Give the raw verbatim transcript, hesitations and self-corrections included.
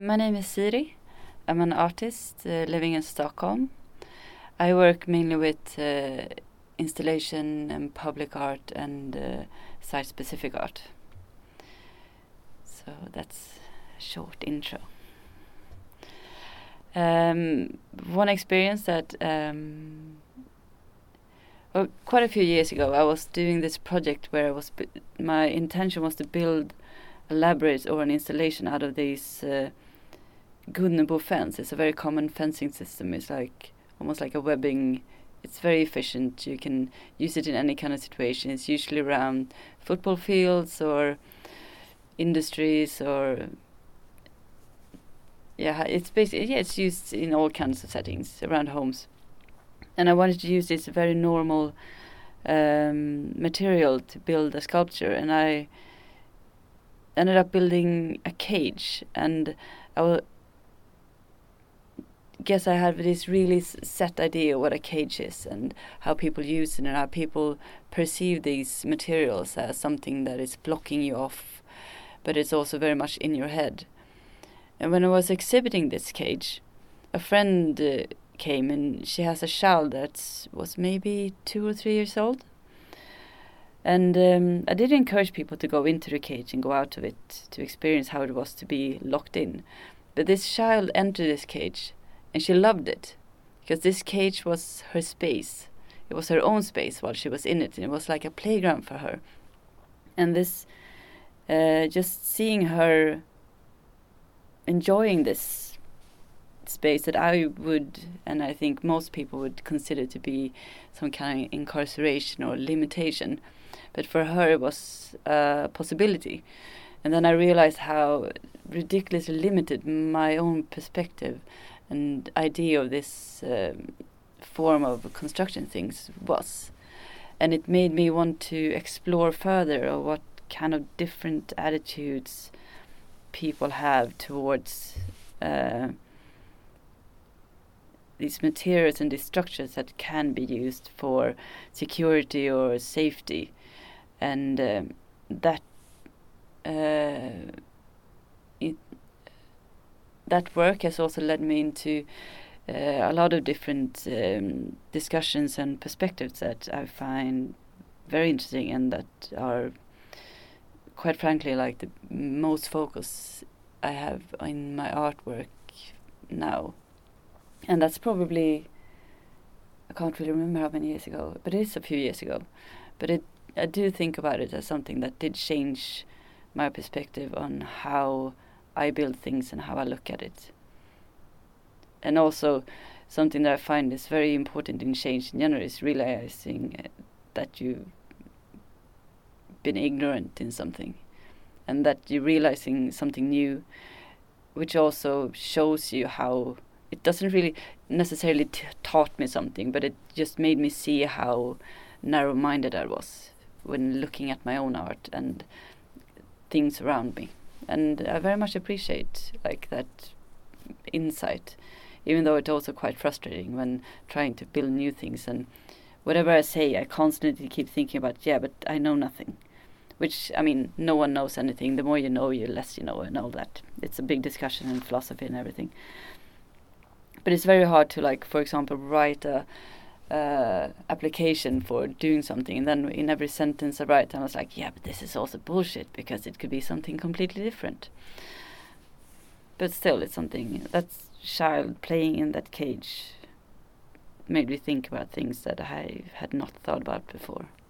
My name is Siri. I'm an artist uh, living in Stockholm. I work mainly with uh, installation and public art and uh, site-specific art. So that's a short intro. Um, one experience that um, well, quite a few years ago, I was doing this project where I was my intention was to build a labyrinth or an installation out of these uh, Gunnebo fence. It's a very common fencing system. It's like almost like a webbing. It's very efficient. You can use it in any kind of situation. It's usually around football fields or industries or yeah. It's basically yeah. It's used in all kinds of settings around homes. And I wanted to use this very normal um, material to build a sculpture, and I ended up building a cage. And I will guess I have this really s- set idea what a cage is and how people use it and how people perceive these materials as something that is blocking you off, but it's also very much in your head. And when I was exhibiting this cage, a friend uh, came, and she has a child that was maybe two or three years old. And um, I did encourage people to go into the cage and go out of it to experience how it was to be locked in. But this child entered this cage, and she loved it, because this cage was her space. It was her own space while she was in it, and it was like a playground for her. And this, uh, just seeing her enjoying this space that I would, and I think most people would consider to be some kind of incarceration or limitation, but for her it was a possibility. And then I realized how ridiculously limited my own perspective and idea of this um, form of construction things was. And it made me want to explore further of what kind of different attitudes people have towards uh, these materials and these structures that can be used for security or safety. And um, that uh, it, that work has also led me into uh, a lot of different um, discussions and perspectives that I find very interesting and that are, quite frankly, like the most focus I have in my artwork now. And that's probably, I can't really remember how many years ago, but it is a few years ago. But it, I do think about it as something that did change my perspective on how I build things and how I look at it. And also something that I find is very important in change in general is realizing uh, that you've been ignorant in something, and that you're realizing something new, which also shows you how it doesn't really necessarily t- taught me something, but it just made me see how narrow-minded I was when looking at my own art and things around me. And I very much appreciate like that insight, even though it's also quite frustrating when trying to build new things. And whatever I say, I constantly keep thinking about, yeah, but I know nothing. Which, I mean, no one knows anything. The more you know, you less you know, and all that. It's a big discussion in philosophy and everything. But it's very hard to, like, for example, write a uh, application for doing something, and then in every sentence I write, I was like, yeah, but this is also bullshit, because it could be something completely different. But still, it's something, that child playing in that cage made me think about things that I had not thought about before.